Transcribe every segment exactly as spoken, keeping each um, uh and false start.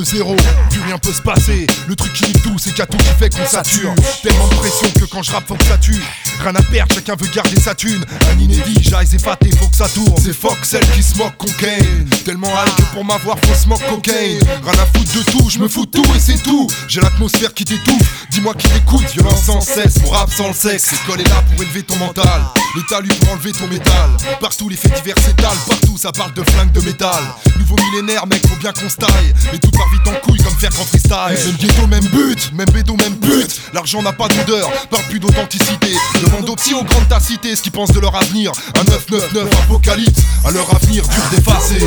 le zéro, plus rien peut se passer. Le truc qui nique tout, c'est qu'il y a tout qui fait qu'on sature. Tellement de pression que quand je rappe faut que ça tue. Rien à perdre, chacun veut garder sa thune. Un inédit, j'aille épaté, faut que ça tourne. C'est fuck celle qui se moque cocaine. Tellement high que pour m'avoir faut smoke cocaine. Rien à foutre de tout, je me fous de tout et c'est tout. J'ai l'atmosphère qui t'étouffe, dis-moi qui t'écoute. Violence sans cesse, mon rap sans le sexe. L'école est là pour élever ton mental, l'État lui pour enlever ton métal. Partout les faits divers s'étalent, partout ça parle de flingue de métal. Nouveau millénaire mec, faut bien qu'on se taille. Mais tout part vite en couille comme faire en freestyle. Même ghetto, même but, même bédo, même pute. L'argent n'a pas d'odeur, parle plus d'authenticité. Demande aux petits aux grandes ta cité ce qu'ils pensent de leur avenir. Un neuf neuf neuf apocalypse, à leur avenir dur d'effacer.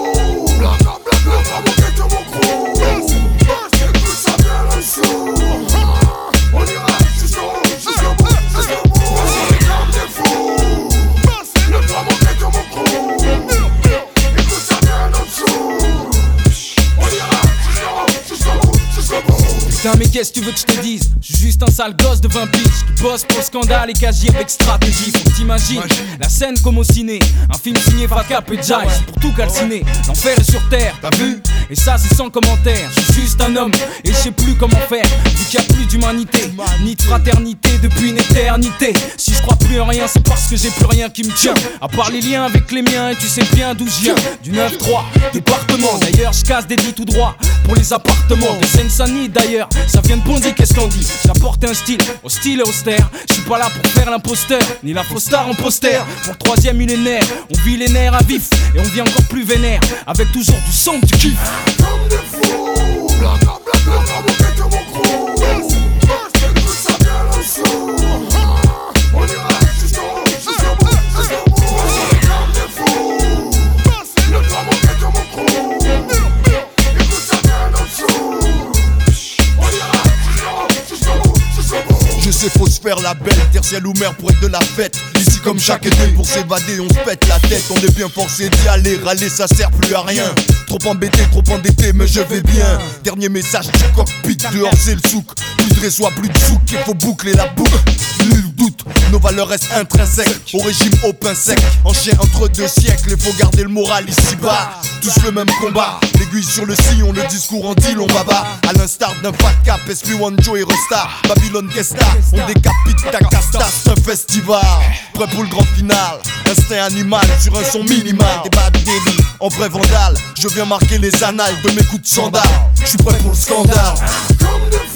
Putain mais qu'est-ce que tu veux que je te dise? Je suis juste un sale gosse de vingt piges qui bosse pour le scandale et qui agit avec stratégie. Faut que t'imagines la scène comme au ciné, un film signé Fakap et Jive pour tout calciner. L'enfer est sur terre, t'as vu? Et ça c'est sans commentaire. Je suis juste un homme et je sais plus comment faire. Vu qu'il y a plus d'humanité, ni de fraternité depuis une éternité. Si je crois plus en rien c'est parce que j'ai plus rien qui me tient. À part les liens avec les miens et tu sais bien d'où je viens. Du neuf trois, département. D'ailleurs je casse des dits tout droit pour les appartements. Des Seine-Saint-Denis d'ailleurs. Ça vient de Bondy, qu'est-ce qu'on dit? J'apporte un style hostile et austère. Je suis pas là pour faire l'imposteur, ni la fausse star en poster. Pour le troisième millénaire, on vit les nerfs à vif. Et on vit encore plus vénère, avec toujours du son, du kiff. Comme des fous, bla bla bla bla bla, mon gars de mon crew. Que ça vient le sou. On ira jusqu'au bout, jusqu'au bout, jusqu'au bout. Comme des fous, le drame mon gars de mon crew. Que ça vient le sou. Je sais faut se faire la belle, terre, ciel ou mer pour être de la fête. Ici comme chaque été pour s'évader on se pète la tête. On est bien forcé d'y aller, râler ça sert plus à rien. Trop embêté, trop endetté mais je vais bien. Dernier message du cockpit, dehors c'est le souk. Plus de réseau, plus de souk, il faut boucler la boucle. Nul doute, nos valeurs restent intrinsèques. Au régime au pain sec, en chien entre deux siècles. Il faut garder le moral ici bas, tous le même combat. L'aiguille sur le sillon, le discours en dit long baba. À l'instar d'un fat cap, S P One Joe et Resta. Babylone Kesta, on décapite ta casta, c'est un festival. Prêt pour le grand final, instinct animal sur un son minimal. Des bad baby, en vrai vandale. Je viens marquer les annales de mes coups de sandales. Je suis prêt pour le scandale. Comme des